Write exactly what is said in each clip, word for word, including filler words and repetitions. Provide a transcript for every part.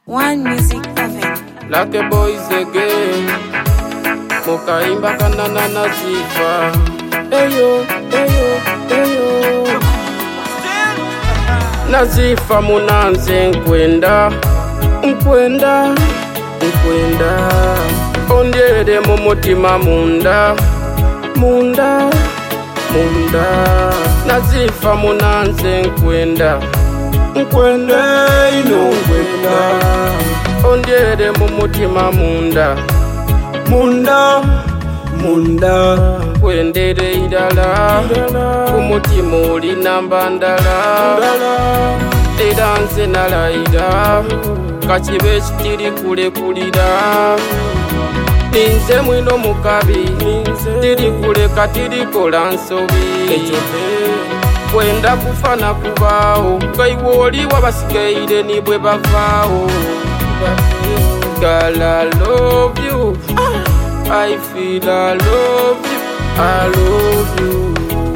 One Music Heaven. Like a boys again. Mukaimba kanana na zifa. Eyo, eyo, eyo. Nazifa munanze nkwenda, nkwenda, nkwenda. Ondyere mu mutima munda, munda, munda. Nazifa munanze nkwenda, nkwenda ino nkwenda. Ondyere mu mutima munda, munda, munda. Kwendere idala, kumutima oli namba ndala. Era nze nalayira, kakibe kitiri kulekulira. Ninze mwino mukabi, tiri kuleka tiri kola nsobi. Kwenda kufana kubaawo, gaiwe oli wabasigaire nibwe bavaawo. Girl, I love you, I feel I love you, I love you,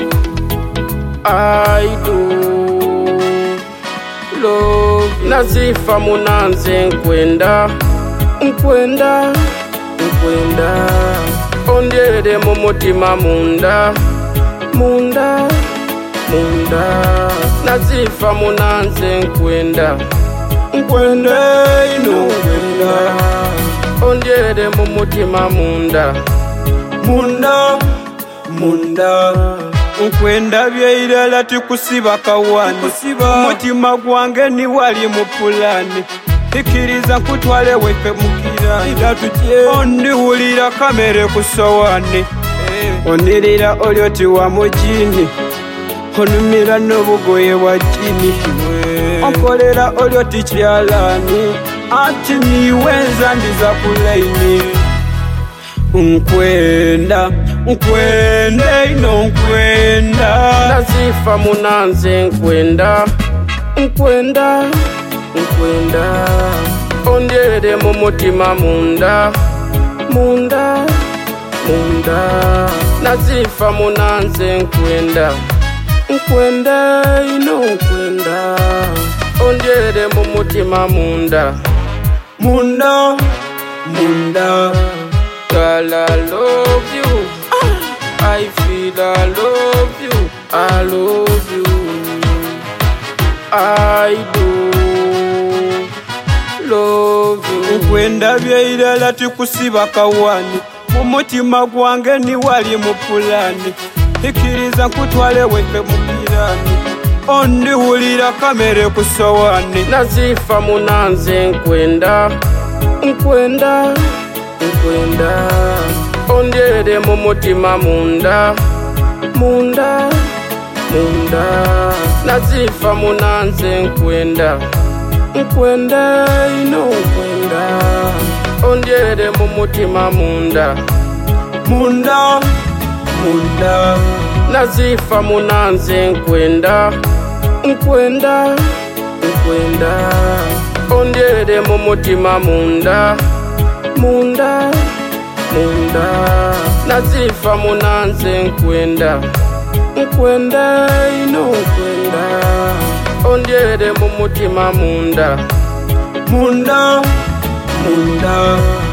I do love you. Nazifa munanze nkwenda, nkwenda, nkwenda. Ondyere mu mutima munda, munda, munda. Nazifa munanze nkwenda, nkwenda ino nkwenda. Ondyere mu mutima munda, munda, munda. Nkwenda byeirala tikusiba kawani, mutima gwange ni wali mu pulani. Ikiriza nkutwale weke mukirani, ondiwulira kamere ku sowani. Onirira olyoti wa mujini, onumira n'obugoye bwa jini. Onkolera olyoti kyalani, anti niwenza ndiza kulaini. Nkwenda, nkwenda ino nkwenda. Nazifa munanze nkwenda, nkwenda, nkwenda. Ondyere mu mutima munda, munda, munda. Nazifa munanze nkwenda, nkwenda ino nkwenda. Ondyere mu mutima munda, munda, munda. Girl, I love you, I feel I love you, I love you, I do love you. Nkwenda byeirala tikusiba kawani, mu mutima gwange ni wali mu pulani. Ikiriza nkutwale weke mukirani, ondiwulira kamere ku sowani. Nazifa munanze nkwenda, nkwenda, nkwenda. Ondyere mu mutima munda, munda, munda. Nazifa munanze nkwenda, nkwenda ino nkwenda. Ondyere mu mutima munda, munda, munda. Nazifa munanze nkwenda, nkwenda, nkwenda. Ondyere mu mutima munda, munda, munda. Nazifa munanze nkwenda, nkwenda ino nkwenda. Ondyere mu mutima munda, munda, munda.